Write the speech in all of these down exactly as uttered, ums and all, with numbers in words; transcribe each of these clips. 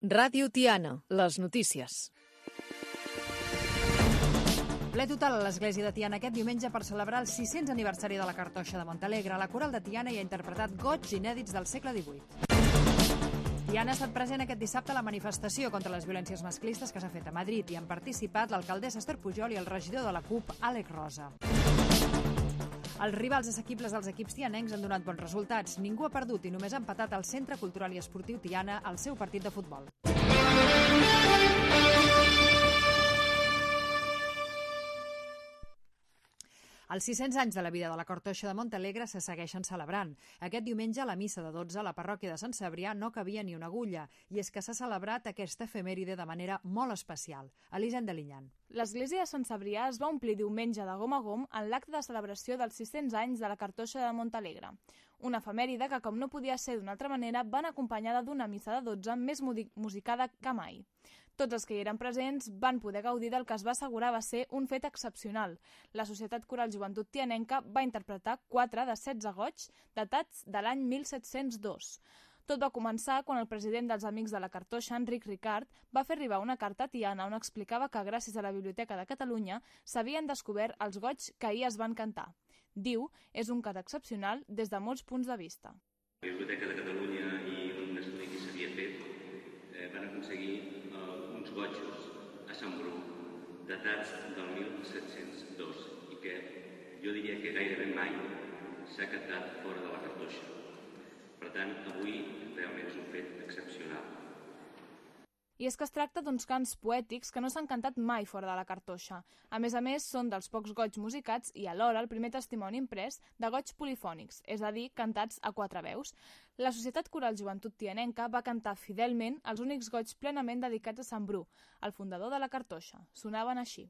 Ràdio Tiana, les notícies. Ple total a l'església de Tiana aquest diumenge per celebrar el sis-cents aniversari de la Cartoixa de Montalegre. La coral de Tiana hi ha interpretat goigs inèdits del segle divuit. Tiana ha estat present aquest dissabte a la manifestació contra les violències masclistes que s'ha fet a Madrid i han participat l'alcaldessa Esther Pujol i el regidor de la C U P, Àlex Rosa. Els rivals assequibles dels equips tianencs han donat bons resultats. Ningú ha perdut i només ha empatat al Centre Cultural i Esportiu Tiana el seu partit de futbol. Els sis-cents anys de la vida de la Cartoixa de Montalegre se segueixen celebrant. Aquest diumenge, a la missa de dotze, a la parròquia de Sant Cebrià no cabia ni una agulla, i és que s'ha celebrat aquesta efemèride de manera molt especial. Elisenda Linyan. L'església de Sant Cebrià es va omplir diumenge de gom a gom en l'acte de celebració dels sis-cents anys de la Cartoixa de Montalegre. Una efemèride que, com no podia ser d'una altra manera, van acompanyada d'una missa de dotze més musicada que mai. Tots els que hi eren presents van poder gaudir del que es va assegurar va ser un fet excepcional. La Societat Coral Joventut Tianenca va interpretar quatre de setze goigs datats de l'any mil set-cents dos. Tot va començar quan el president dels Amics de la Cartoixa, Enric Ricart, va fer arribar una carta a Tiana on explicava que gràcies a la Biblioteca de Catalunya s'havien descobert els goigs que ahir es van cantar. Diu, és un cas excepcional des de molts punts de vista. La Biblioteca de Catalunya i un estudi que s'havia fet eh, van aconseguir eh, uns goigs a Sant Bru datats del mil set-cents dos i que jo diria que gairebé mai s'ha cantat fora de la Cartoixa. Per tant, avui realment és un fet excepcional. I és que es tracta d'uns cants poètics que no s'han cantat mai fora de la Cartoixa. A més a més, són dels pocs goigs musicats i alhora el primer testimoni imprès de goigs polifònics, és a dir, cantats a quatre veus. La Societat Coral Joventut Tianenca va cantar fidelment els únics goigs plenament dedicats a Sant Bru, el fundador de la Cartoixa. Sonaven així.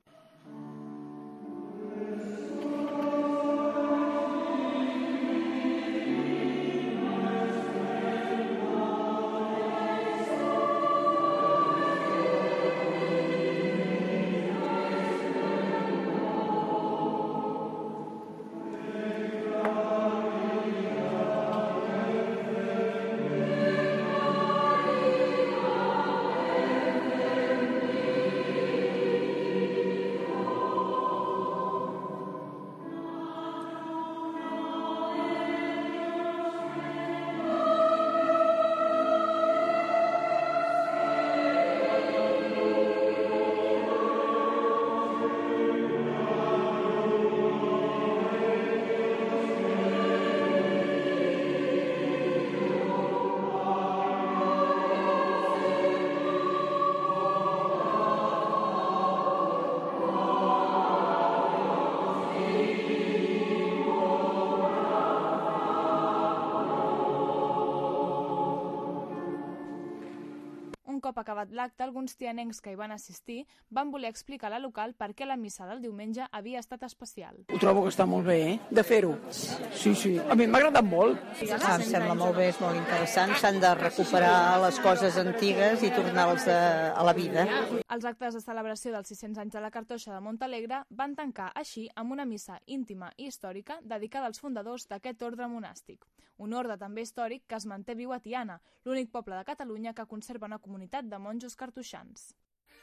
Un cop acabat l'acte, alguns tianencs que hi van assistir van voler explicar a la local per què la missa del diumenge havia estat especial. Ho trobo que està molt bé, eh? De fer-ho. Sí, sí. A mi m'ha agradat molt. Ah, em sembla molt bé, és molt interessant. S'han de recuperar les coses antigues i tornar-les a la vida. Els actes de celebració dels sis-cents anys de la Cartoixa de Montalegre van tancar així amb una missa íntima i històrica dedicada als fundadors d'aquest ordre monàstic. Un ordre també històric que es manté viu a Tiana, l'únic poble de Catalunya que conserva una comunitat de monjos cartoixans.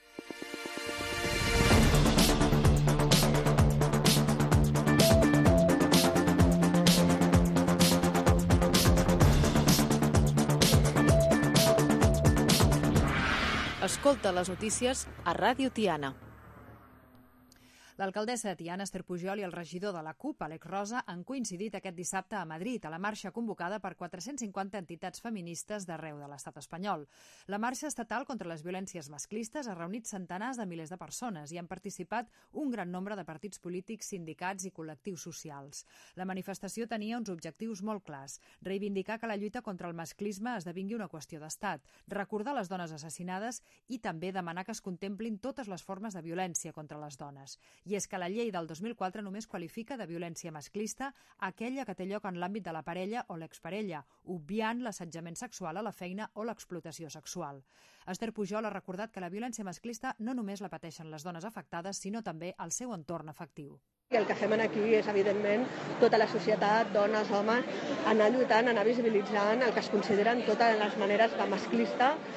Escolta les notícies a Ràdio Tiana. L'alcaldessa de Tiana, Esther Pujol, i el regidor de la C U P, Àlex Rosa, han coincidit aquest dissabte a Madrid, a la marxa convocada per quatre-cents cinquanta entitats feministes d'arreu de l'estat espanyol. La marxa estatal contra les violències masclistes ha reunit centenars de milers de persones i han participat un gran nombre de partits polítics, sindicats i col·lectius socials. La manifestació tenia uns objectius molt clars: reivindicar que la lluita contra el masclisme esdevingui una qüestió d'estat, recordar les dones assassinades i també demanar que es contemplin totes les formes de violència contra les dones. I és que la llei del dos mil quatre només qualifica de violència masclista aquella que té lloc en l'àmbit de la parella o l'exparella, obviant l'assetjament sexual a la feina o l'explotació sexual. Esther Pujol ha recordat que la violència masclista no només la pateixen les dones afectades, sinó també el seu entorn afectiu. I el que fem aquí és, evidentment, tota la societat, dones, homes, anar lluitant, anar visibilitzant el que es consideren totes les maneres de masclista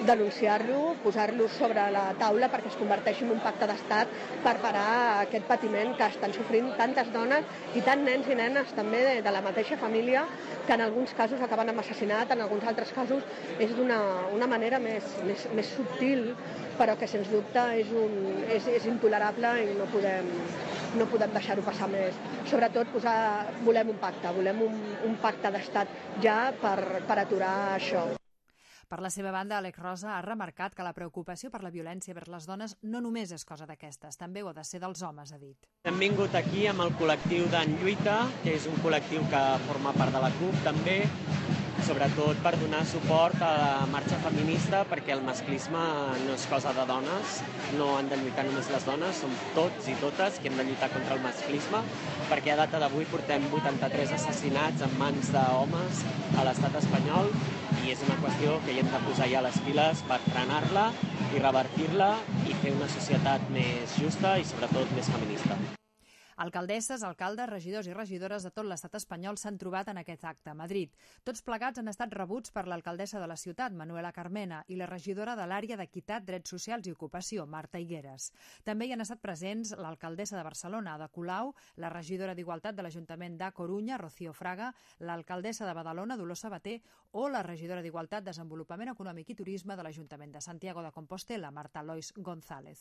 denunciar-lo, posar-lo sobre la taula perquè es converteixi en un pacte d'estat per parar aquest patiment que estan sofrint tantes dones i tants nens i nenes també de, de la mateixa família, que en alguns casos acaben amb assassinat, en alguns altres casos és d'una una manera més, més, més subtil, però que sens dubte és, un, és, és intolerable i no podem, no podem deixar-ho passar més. Sobretot posar, volem un pacte, volem un, un pacte d'estat ja per, per aturar això. Per la seva banda, Àlex Rosa ha remarcat que la preocupació per la violència vers les dones no només és cosa d'aquestes, també ho ha de ser dels homes, ha dit. Hem vingut aquí amb el col·lectiu d'En Lluita, que és un col·lectiu que forma part de la CUP també, sobretot per donar suport a la marxa feminista, perquè el masclisme no és cosa de dones, no han de lluitar només les dones, som tots i totes que hem de lluitar contra el masclisme, perquè a data d'avui portem vuitanta-tres assassinats en mans d'homes a l'estat espanyol i és una qüestió que hi hem de posar ja les piles per frenar-la i revertir-la i fer una societat més justa i sobretot més feminista. Alcaldesses, alcaldes, regidors i regidores de tot l'estat espanyol s'han trobat en aquest acte a Madrid. Tots plegats han estat rebuts per l'alcaldessa de la ciutat, Manuela Carmena, i la regidora de l'àrea d'Equitat, Drets Socials i Ocupació, Marta Higueras. També hi han estat presents l'alcaldessa de Barcelona, Ada Colau, la regidora d'Igualtat de l'Ajuntament d'A Corunya, Rocío Fraga, l'alcaldessa de Badalona, Dolors Sabater, o la regidora d'Igualtat, Desenvolupament Econòmic i Turisme de l'Ajuntament de Santiago de Compostela, Marta Lois González.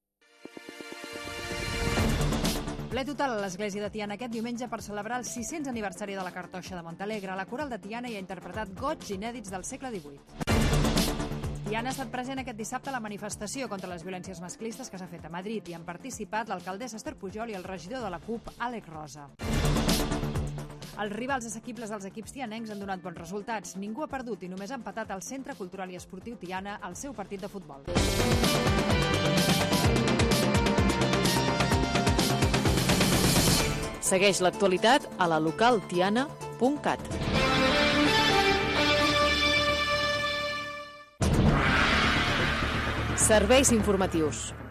Ple total a l'església de Tiana aquest diumenge per celebrar el sis-cents aniversari de la Cartoixa de Montalegre. La coral de Tiana hi ha interpretat goigs inèdits del segle divuit. Tiana ha estat present aquest dissabte a la manifestació contra les violències masclistes que s'ha fet a Madrid i han participat l'alcaldessa Esther Pujol i el regidor de la CUP, Àlex Rosa. Els rivals assequibles dels equips tianencs han donat bons resultats. Ningú ha perdut i només ha empatat al Centre Cultural i Esportiu Tiana el seu partit de futbol. Segueix l'actualitat a la local tiana punt cat. Serveis informatius.